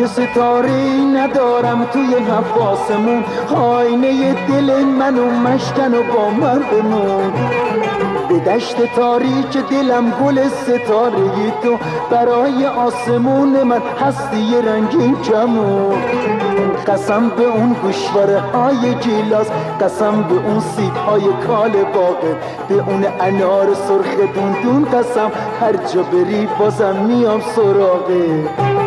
که ستاره‌ای ندارم توی حواسمون، آینه دل منو مشکن و با من بمون. به دشت تاریک دلم گل ستاره‌ای تو، برای آسمون من هستی رنگین کمون. قسم به اون گوشواره های گیلاس، قسم به اون سیب های کال باغت، به اون انار سرخ دوندون، قسم هر جا بری بازم میام سراغت.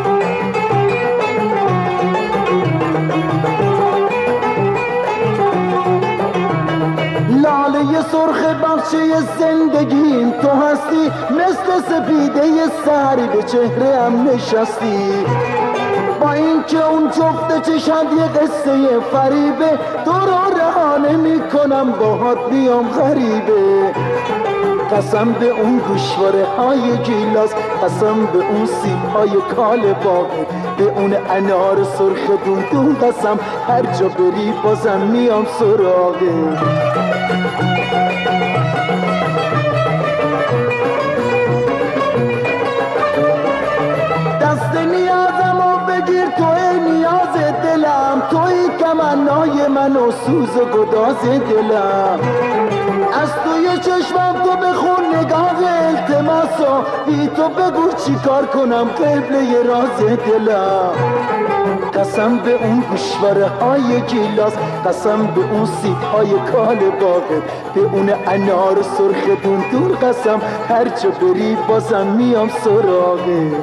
لاله سرخ بخشی زندگیم تو هستی، مثل سپیده سری به چهره هم نشستی. با اینکه اون جفت چشم یه قصه فریبه، تو رو رها نمی کنم باهات بیام غریبه. قسم به اون گوشواره های گیلاس، قسم به اون سیب های کال باغت، به اون انار سرخ دوندون، قسم هر جا بری بازم میام سراغت. دست نیازمو بگیر، توی نیاز دلم، توی تمنای من و سوز و گداز دلم. از توی چشمم تو بخون نگاه التماسو، بی تو بگو چی کار کنم قبله راز دلم. قسم به اون گوشواره های گیلاس، قسم به اون سیب های کال باغت، به اون انار سرخ دوندون، قسم هر جا بری بازم میام سراغت.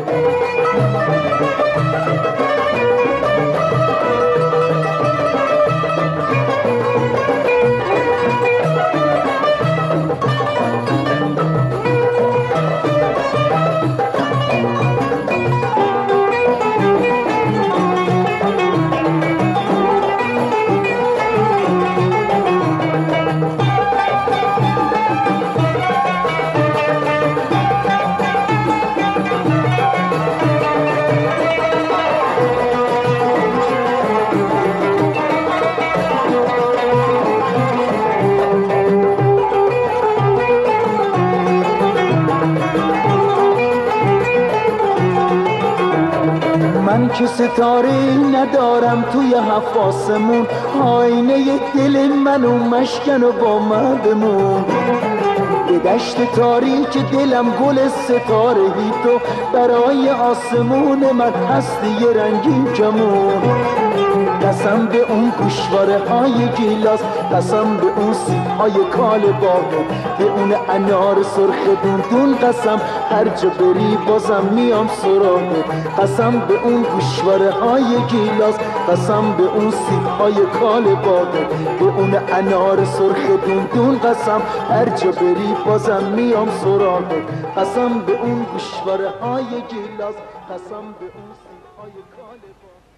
من که ستاره‌ای ندارم توی حواسمون، آینه دل منو مشکن و با من بمون. به دشت تاریک دلم گل ستاره‌ای تو، برای آسمون من هستی رنگین کمون. قسم به اون گوشواره های گیلاس، قسم به اون سیب های کال باغت، به اون انار سرخ دوندون، قسم هر جا بری بازم میام سراغت. قسم به اون گوشواره های گیلاس، قسم به اون سیب های کال باغت، به اون انار سرخ دوندون، قسم هر جا بری بازم میام سراغت. قسم به اون گوشواره های گیلاس، قسم به اون سیب های کال باغت.